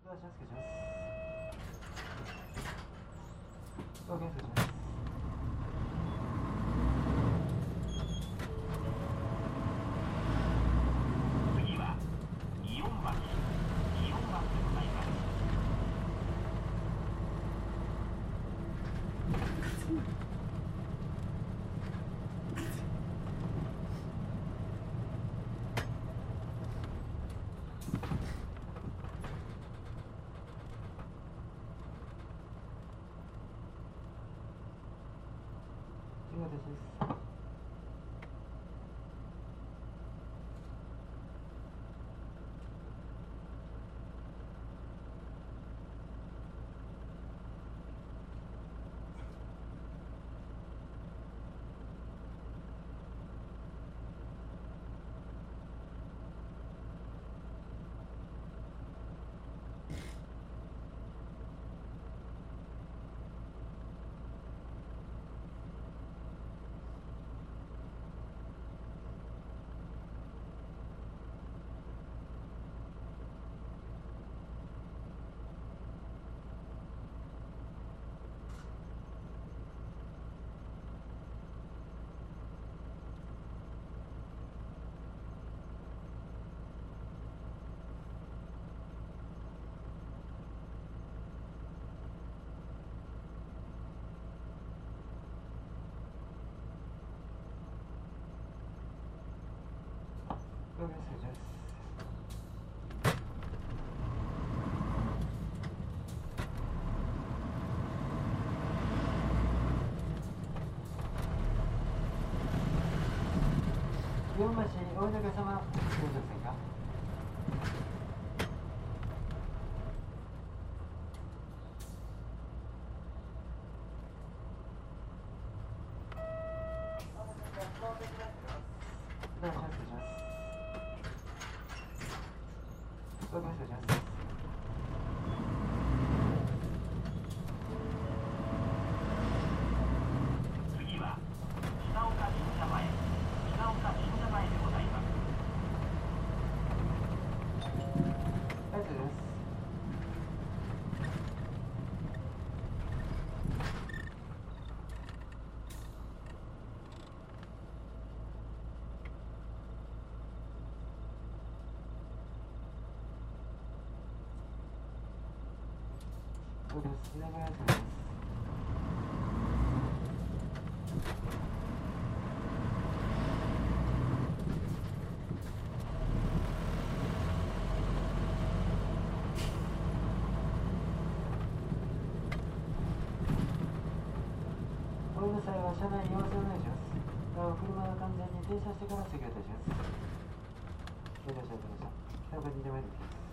ドア気をつけします。ドア検索します。 次はイオン橋でございます。 次は私です。ドア検索します。イオン橋お出かけ様、すみませんか。ドア気をつけします。ドア検索します。 次は北岡神社前でございます。 ありがとうございます。そうです。左側です。お降りの際は車内にお忘れお願いします。車が完全に停車してから席を立ちます。ご乗車いただきました。北岡神社前でございます。